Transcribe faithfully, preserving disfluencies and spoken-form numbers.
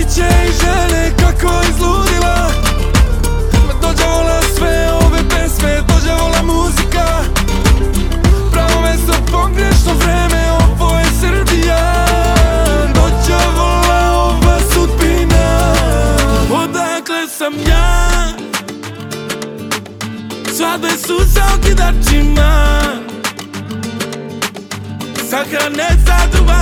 sreće i žele kako izludila. Dođe vola sve ove pesme, dođe vola muzika. Pravo mesto, pogrešno vreme, ovo je Srbija. Dođe vola ova sudbina. Odakle sam ja? Svadbe su sa okidačima, sahrane za duvan.